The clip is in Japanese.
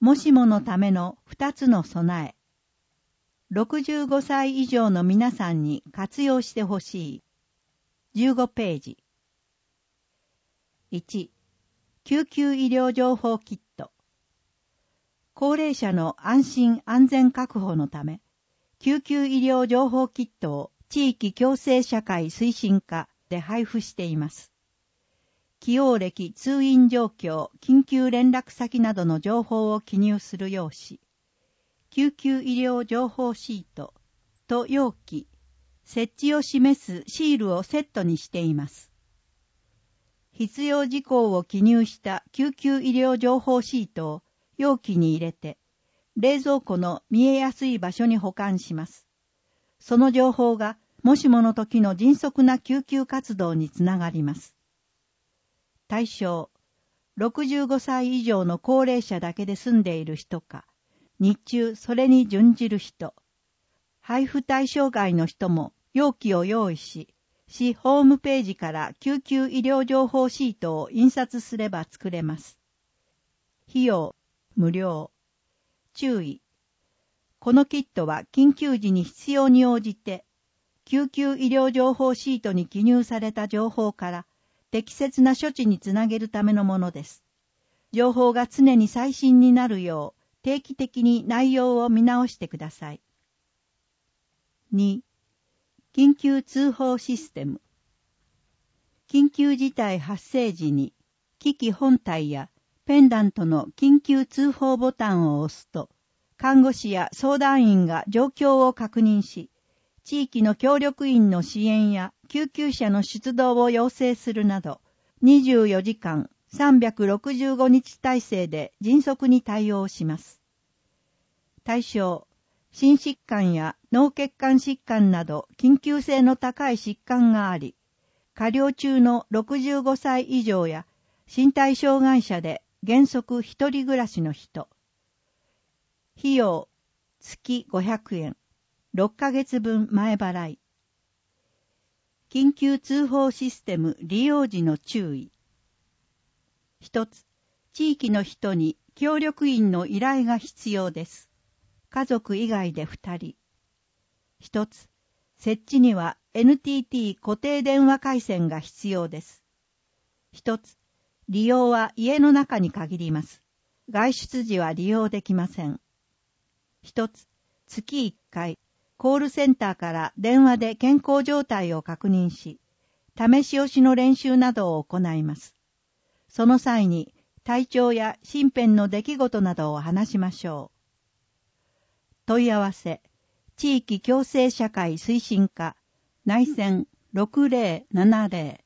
もしものための2つの備え。65歳以上の皆さんに活用してほしい。15ページ。1、救急医療情報キット。高齢者の安心安全確保のため、救急医療情報キットを地域共生社会推進課で配布しています。起用歴、通院状況、緊急連絡先などの情報を記入する用紙、救急医療情報シートと容器、設置を示すシールをセットにしています。必要事項を記入した救急医療情報シートを容器に入れて、冷蔵庫の見えやすい場所に保管します。その情報がもしもの時の迅速な救急活動につながります。対象、65歳以上の高齢者だけで住んでいる人か、日中それに準じる人、配布対象外の人も容器を用意し、市ホームページから救急医療情報シートを印刷すれば作れます。費用、無料。注意。このキットは緊急時に必要に応じて、救急医療情報シートに記入された情報から適切な処置につなげるためのものです。情報が常に最新になるよう定期的に内容を見直してください。2、緊急通報システム。緊急事態発生時に機器本体やペンダントの緊急通報ボタンを押すと、看護師や相談員が状況を確認し、地域の協力員の支援や救急車の出動を要請するなど、24時間365日体制で迅速に対応します。対象、心疾患や脳血管疾患など緊急性の高い疾患があり、加療中の65歳以上や身体障害者で原則一人暮らしの人。費用、月500円。6ヶ月分前払い。緊急通報システム利用時の注意。一つ、地域の人に協力員の依頼が必要です。家族以外で2人。一つ、設置には NTT 固定電話回線が必要です。一つ、利用は家の中に限ります。外出時は利用できません。一つ、月1回、コールセンターから電話で健康状態を確認し、試し押しの練習などを行います。その際に体調や身辺の出来事などを話しましょう。問い合わせ、地域共生社会推進課、内線6070